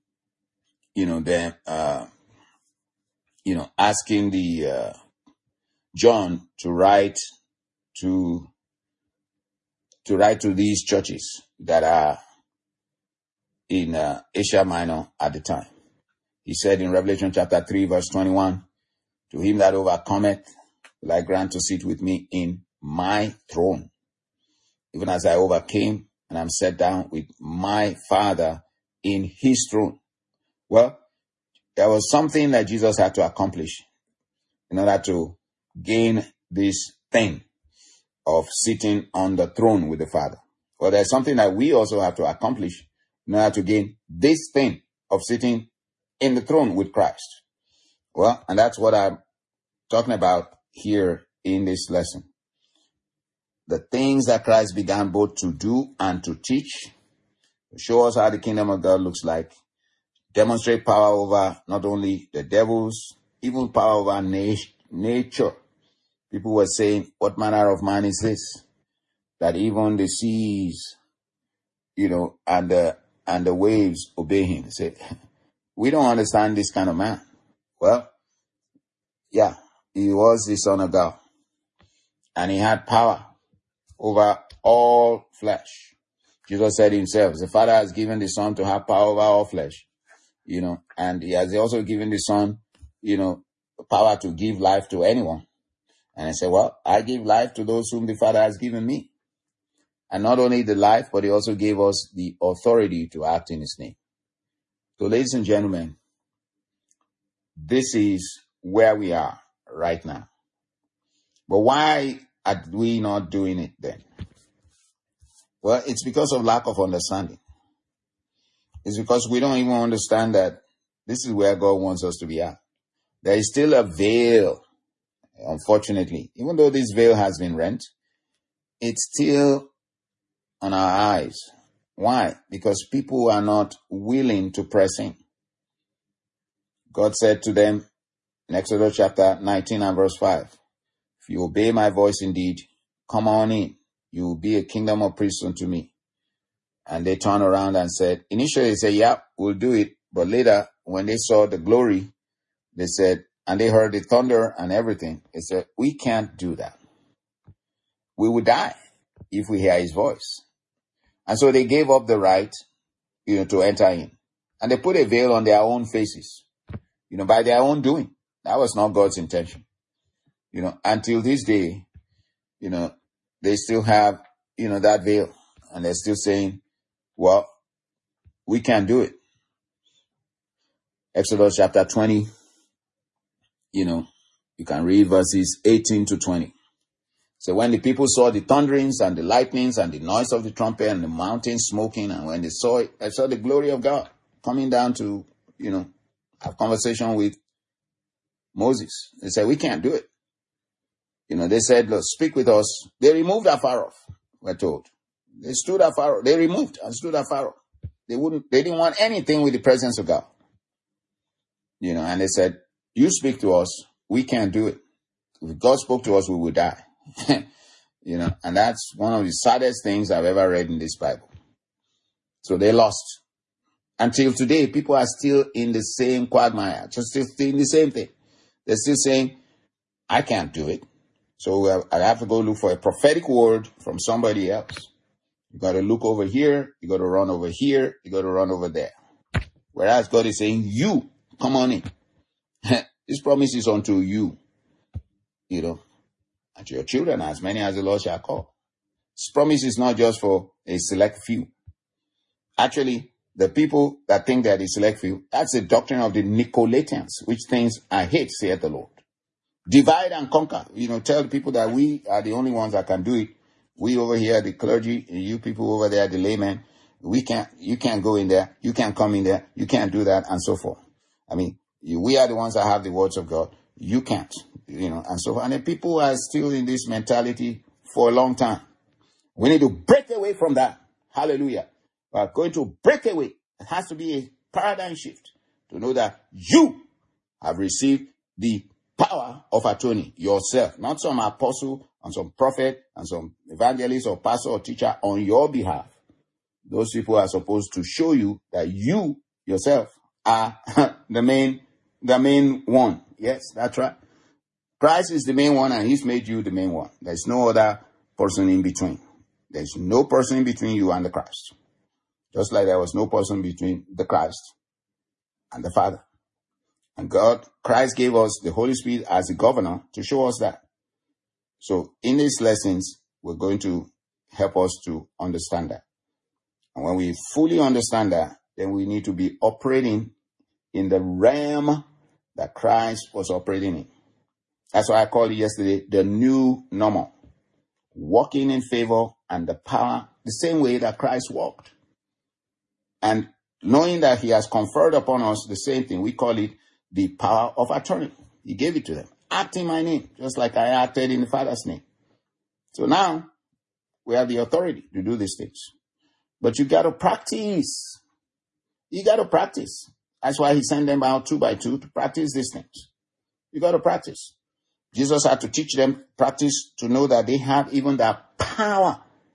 asking the, John to write to these churches that are in Asia Minor at the time. He said in Revelation chapter 3 verse 21, to him that overcometh will I grant to sit with me in my throne, even as I overcame and am set down with my Father in his throne. Well, there was something that Jesus had to accomplish in order to gain this thing of sitting on the throne with the Father. Well, there's something that we also have to accomplish in order to gain this thing of sitting in the throne with Christ. Well, and that's what I'm talking about here in this lesson. The things that Christ began both to do and to teach, to show us how the kingdom of God looks like, demonstrate power over not only the devils, even power over nature. People were saying, what manner of man is this? That even the seas, and the waves obey him. Say, we don't understand this kind of man. Well, yeah, he was the Son of God. And he had power over all flesh. Jesus said himself, the Father has given the Son to have power over all flesh. And he has also given the Son, power to give life to anyone. And I said, well, I give life to those whom the Father has given me. And not only the life, but he also gave us the authority to act in his name. So, ladies and gentlemen, this is where we are right now. But why are we not doing it then? Well, it's because of lack of understanding. It's because we don't even understand that this is where God wants us to be at. There is still a veil, unfortunately. Even though this veil has been rent, it's still on our eyes. Why? Because people are not willing to press in. God said to them in Exodus chapter 19 and verse 5, if you obey my voice indeed, come on in. You will be a kingdom of priests unto me. And they turned around and said, initially they said, yeah, we'll do it. But later, when they saw the glory, they said, and they heard the thunder and everything, they said, we can't do that. We would die if we hear his voice. And so they gave up the right, to enter in. And they put a veil on their own faces, by their own doing. That was not God's intention. Until this day, they still have, that veil. And they're still saying, well, we can't do it. Exodus chapter 20, you can read verses 18 to 20. So when the people saw the thunderings and the lightnings and the noise of the trumpet and the mountain smoking, and when they saw it, they saw the glory of God coming down to, have conversation with Moses. They said, we can't do it. They said, look, speak with us. They removed afar off, we're told. They stood afar off. They removed and stood afar off. They didn't want anything with the presence of God. And they said, you speak to us, we can't do it. If God spoke to us, we would die. And that's one of the saddest things I've ever read in this Bible. So they lost. Until today, people are still in the same quagmire, just still in the same thing. They're still saying, I can't do it. So I have to go look for a prophetic word from somebody else. You got to look over here. You got to run over here. You got to run over there. Whereas God is saying, you, come on in. This promise is unto you, and to your children, as many as the Lord shall call. This promise is not just for a select few. Actually, the people that think that is select few, that's the doctrine of the Nicolaitans, which things I hate, saith the Lord. Divide and conquer. Tell the people that we are the only ones that can do it. We over here, the clergy, you people over there, the laymen, you can't go in there, you can't come in there, you can't do that, and so forth. We are the ones that have the words of God. You can't, and so forth. And the people are still in this mentality for a long time. We need to break away from that. Hallelujah. We are going to break away. It has to be a paradigm shift to know that you have received the power of attorney yourself, not some apostle and some prophet and some evangelist or pastor or teacher on your behalf. Those people are supposed to show you that you yourself are the main one. Yes, that's right. Christ is the main one, and he's made you the main one. There's no other person in between. There's no person in between you and the Christ. Just like there was no person between the Christ and the Father. And Christ gave us the Holy Spirit as a governor to show us that. So in these lessons, we're going to help us to understand that. And when we fully understand that, then we need to be operating in the realm that Christ was operating in. That's why I called it yesterday the new normal. Walking in favor and the power, the same way that Christ walked. And knowing that he has conferred upon us the same thing, we call it the power of attorney. He gave it to them. Act in my name, just like I acted in the Father's name. So now we have the authority to do these things. But you got to practice. You got to practice. That's why he sent them out 2 by 2 to practice these things. You got to practice. Jesus had to teach them, practice, to know that they have even that power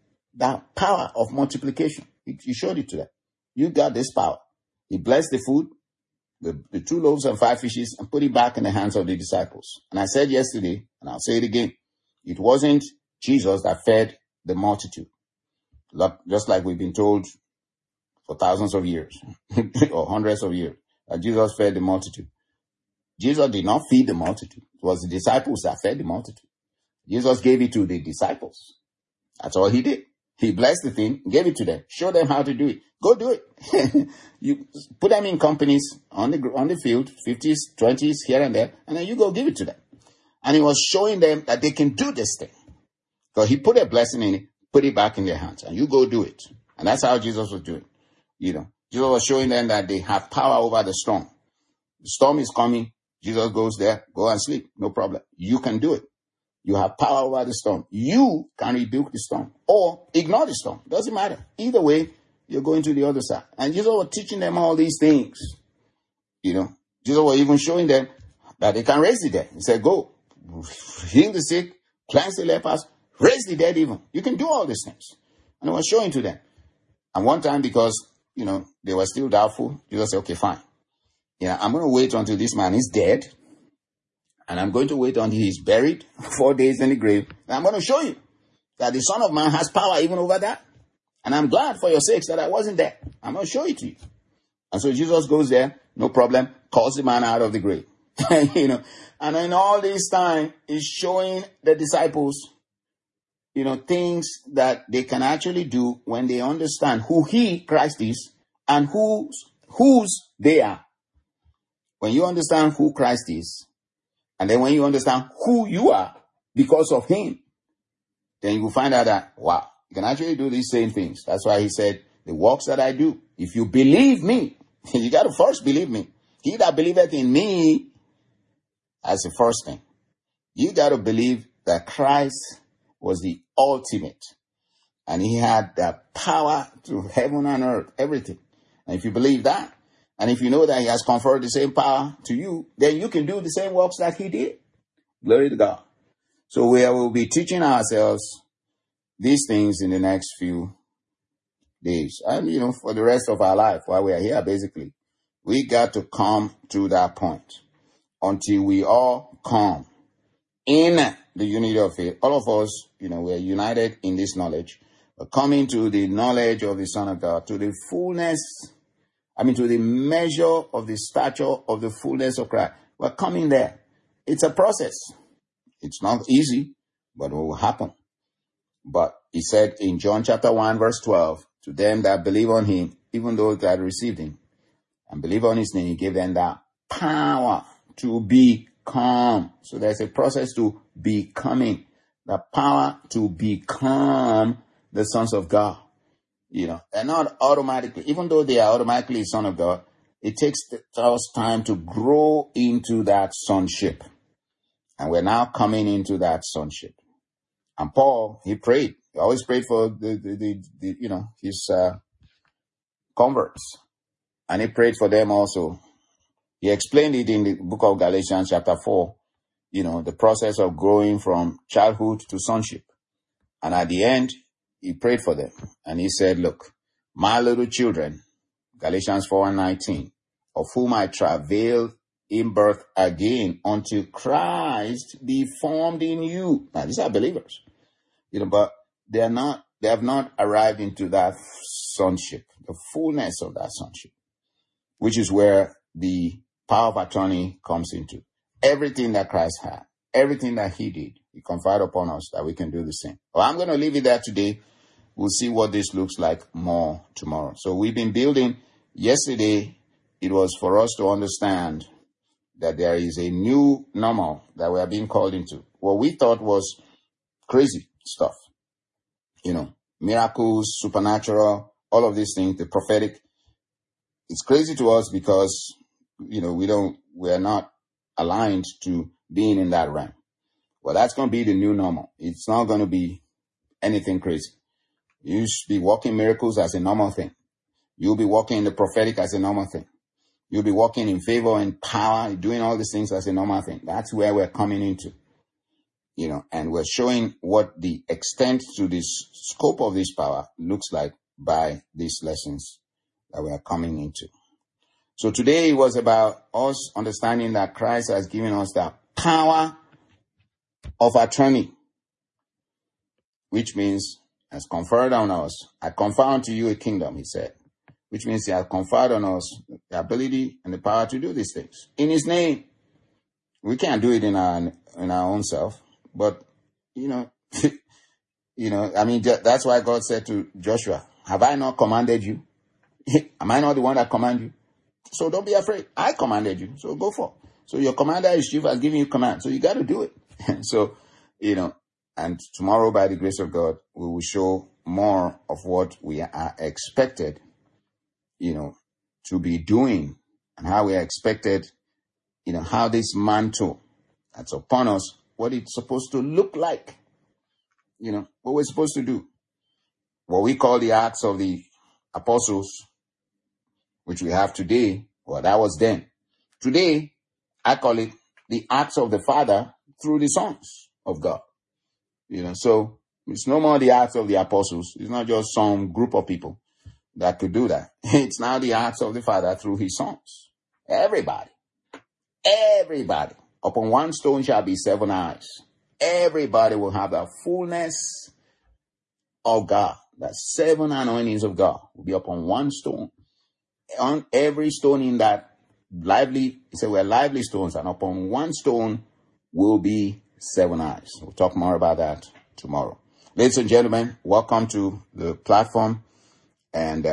of multiplication. He showed it to them. You got this power. He blessed the food, the 2 loaves and 5 fishes, and put it back in the hands of the disciples. And I said yesterday, and I'll say it again, it wasn't Jesus that fed the multitude. Just like we've been told for thousands of years, or hundreds of years, that Jesus fed the multitude. Jesus did not feed the multitude. It was the disciples that fed the multitude. Jesus gave it to the disciples. That's all he did. He blessed the thing, gave it to them, showed them how to do it. Go do it. You put them in companies on the field, 50s, 20s, here and there, and then you go give it to them. And he was showing them that they can do this thing. So he put a blessing in it, put it back in their hands, and you go do it. And that's how Jesus was doing. Jesus was showing them that they have power over the storm. The storm is coming. Jesus goes there, go and sleep. No problem. You can do it. You have power over the storm. You can rebuke the storm or ignore the storm. Doesn't matter. Either way, you're going to the other side. And Jesus was teaching them all these things. Jesus was even showing them that they can raise the dead. He said, go, heal the sick, cleanse the lepers, raise the dead even. You can do all these things. And he was showing to them. And one time, because, they were still doubtful, Jesus said, okay, fine. I'm going to wait until this man is dead. And I'm going to wait until he's buried 4 days in the grave. And I'm going to show you that the Son of Man has power even over that. And I'm glad for your sakes that I wasn't there. I'm going to show it to you. And so Jesus goes there, no problem, calls the man out of the grave. And in all this time, he's showing the disciples, things that they can actually do when they understand who he, Christ, is and whose they are. When you understand who Christ is, and then when you understand who you are because of him, then you will find out that, wow, you can actually do these same things. That's why he said, the works that I do, if you believe me, you got to first believe me. He that believeth in me, that's the first thing. You got to believe that Christ was the ultimate. And he had the power to heaven and earth, everything. And if you believe that, and if you know that he has conferred the same power to you, then you can do the same works that he did. Glory to God. So we will be teaching ourselves these things in the next few days. And, for the rest of our life while we are here, basically, we got to come to that point until we all come in the unity of faith. All of us, we're united in this knowledge. We're coming to the knowledge of the Son of God, to the fullness, to the measure of the stature of the fullness of Christ. We're coming there. It's a process. It's not easy, but it will happen. But he said in John chapter 1, verse 12, to them that believe on him, even those that received him, and believe on his name, he gave them that power to become. So there's a process to becoming. The power to become the sons of God. They're not automatically, even though they are automatically son of God, it takes us time to grow into that sonship. And we're now coming into that sonship. And Paul, he prayed. He always prayed for his converts. And he prayed for them also. He explained it in the book of Galatians chapter 4, the process of growing from childhood to sonship. And at the end, he prayed for them. And he said, look, my little children, Galatians 4:19, of whom I travail in birth again until Christ be formed in you. Now, these are believers, but they have not arrived into that sonship, the fullness of that sonship, which is where the power of attorney comes into. Everything that Christ had, everything that he did, he conferred upon us that we can do the same. Well, I'm going to leave it there today. We'll see what this looks like more tomorrow. So we've been building. Yesterday, it was for us to understand that there is a new normal that we are being called into. What we thought was crazy stuff. Miracles, supernatural, all of these things, the prophetic. It's crazy to us because, we're not aligned to being in that realm. Well, that's going to be the new normal. It's not going to be anything crazy. You should be walking miracles as a normal thing. You'll be walking in the prophetic as a normal thing. You'll be walking in favor and power, doing all these things as a normal thing. That's where we're coming into. And we're showing what the extent to this scope of this power looks like by these lessons that we are coming into. So today it was about us understanding that Christ has given us the power of attorney, which means has conferred on us. I confer unto you a kingdom, he said, which means he has conferred on us the ability and the power to do these things in his name. We can't do it in our own self, but that's why God said to Joshua, have I not commanded you? Am I not the one that command you? So don't be afraid. I commanded you. So go for it. So your commander in chief has given you command. So you got to do it. So, and tomorrow by the grace of God, we will show more of what we are expected, to be doing and how we are expected, how this mantle that's upon us, what it's supposed to look like, what we're supposed to do. What we call the Acts of the Apostles, which we have today, well, that was then. Today, I call it the Acts of the Father through the sons of God. So it's no more the Acts of the Apostles. It's not just some group of people that could do that. It's now the Acts of the Father through his sons. Everybody. Upon one stone shall be 7 eyes. Everybody will have the fullness of God. The 7 anointings of God will be upon one stone. On every stone in that lively, he said we're lively stones, and upon one stone will be 7 eyes. We'll talk more about that tomorrow. Ladies and gentlemen, welcome to the platform, and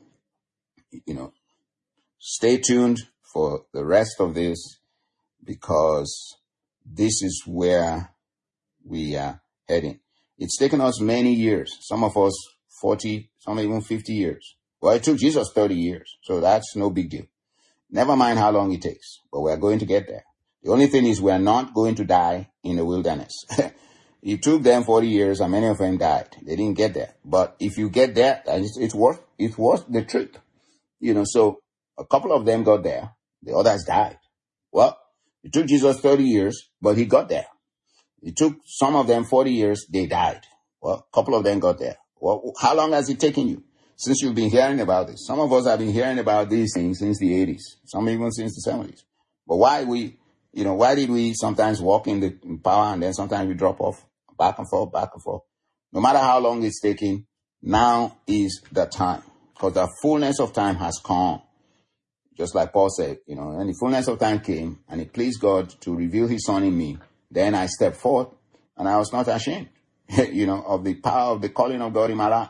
stay tuned for the rest of this, because this is where we are heading. It's taken us many years, some of us 40, some even 50 years. Well, it took Jesus 30 years, so that's no big deal. Never mind how long it takes, but we're going to get there. The only thing is we're not going to die in the wilderness. It took them 40 years and many of them died. They didn't get there. But if you get there, it's worth the trip. So a couple of them got there. The others died. Well, it took Jesus 30 years, but he got there. It took some of them 40 years, they died. Well, a couple of them got there. Well, how long has it taken you since you've been hearing about this? Some of us have been hearing about these things since the 80s, some even since the 70s. But why did we sometimes walk in power and then sometimes we drop off, back and forth, back and forth? No matter how long it's taking, now is the time, because the fullness of time has come. Just like Paul said, when the fullness of time came and it pleased God to reveal his son in me, then I stepped forth and I was not ashamed, of the power of the calling of God in my life,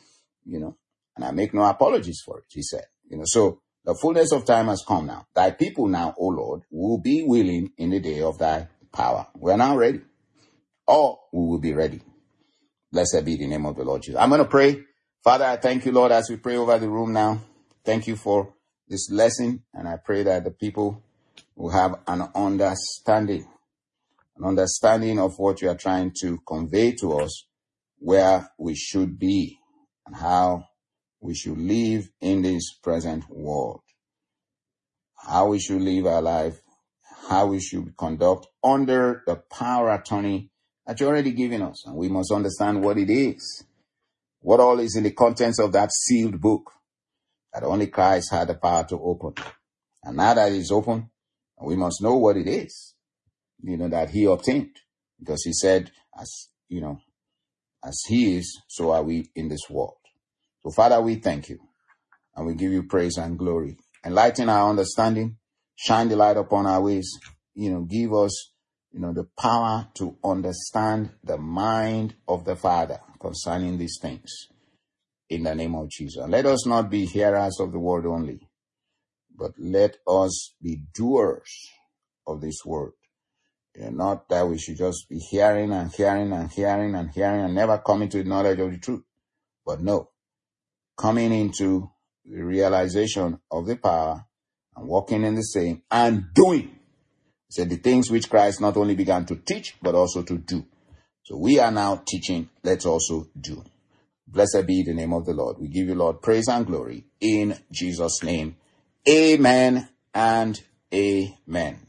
and I make no apologies for it, he said, so the fullness of time has come now. Thy people now, O Lord, will be willing in the day of thy power. We are now ready, or we will be ready. Blessed be the name of the Lord Jesus. I'm going to pray. Father, I thank you, Lord, as we pray over the room now. Thank you for this lesson, and I pray that the people will have an understanding of what you are trying to convey to us, where we should be and how we should live in this present world, how we should live our life, how we should conduct under the power attorney that you're already giving us. And we must understand what it is, what all is in the contents of that sealed book that only Christ had the power to open. And now that it's open, we must know what it is, that he obtained, because he said, as he is, so are we in this world. So Father, we thank you and we give you praise and glory. Enlighten our understanding, shine the light upon our ways, give us, the power to understand the mind of the Father concerning these things. In the name of Jesus. And let us not be hearers of the word only, but let us be doers of this word. Not that we should just be hearing and hearing and hearing and hearing and never coming to the knowledge of the truth. But no, coming into the realization of the power and walking in the same and doing. So the things which Christ not only began to teach, but also to do. So we are now teaching, let's also do. Blessed be the name of the Lord. We give you, Lord, praise and glory in Jesus' name. Amen and amen.